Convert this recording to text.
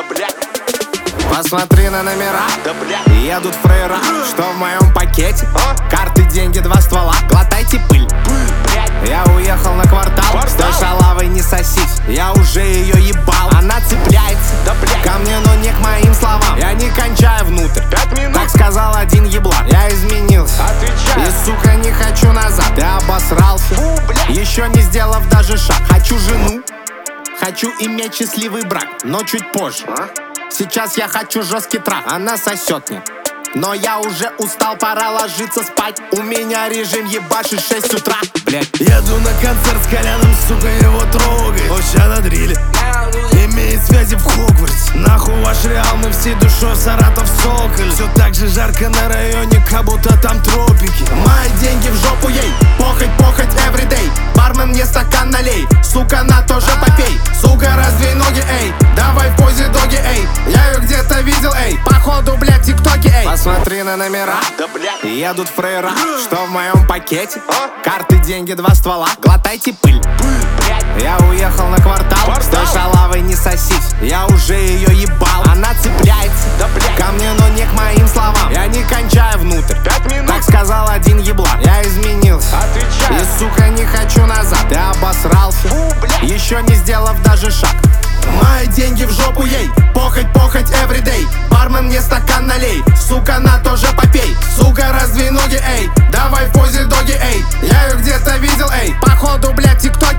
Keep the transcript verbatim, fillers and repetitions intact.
Да блядь. Посмотри на номера, Да блядь. едут фрейра. Что в моем пакете? А? Карты, деньги, два ствола. Глотайте пыль. Блядь. Я уехал на квартал, Квартал? с той шалавой не сосись. Я уже ее ебал, она цепляется Да блядь. ко мне, но не к моим словам. Я не кончаю внутрь, Пять минут. так сказал один еблан. Я изменился Отвечай. и, сука, не хочу назад. Ты обосрался, Фу, блядь. еще не сделав даже шаг. Хочу жену, хочу иметь счастливый брак, но чуть позже. А? Сейчас я хочу жесткий трах, она сосет мне. Но я уже устал, пора ложиться спать. У меня режим ебашит шесть утра. Блять. Еду на концерт с Коляном, сука, его трогает. Он ща на дриле, имеет связи в Хогвартсе. Нахуй ваш реал, мы всей душой в Саратов Соколь. Все так же жарко на районе, как будто там тропики. Мои деньги в жопу ей, похоть, похоть, everyday. Бармен, мне стакан налей, сука, на тоже попей. Сука, раздвинь ноги, эй, давай в позе доги, эй. Я ее где-то видел, эй, походу, блядь, тиктоки, эй. Посмотри на номера, Да блядь. едут фрейра. Что в моем пакете? А? Карты, деньги, два ствола. Глотайте пыль. Блядь. Я уехал на квартал, Квартал? с той шалавой не сосись. Я уже ее ебал, она цепляется Да блядь. ко мне, но не к моим словам. Я не кончаю внутрь, Пять минут. так сказал один еблан. Я изменился Отвечай. и, сука, не хочу назад. Ты обосрался, Фу, блядь. еще не сделав даже шаг. Мои деньги в жопу ей, похоть, похоть, everyday. Бармен, мне стакан налей, сука, на тоже попей. Сука, раздвинь ноги, эй, давай в позе доги, эй. Я ее где-то видел, эй, походу, блядь, тикток.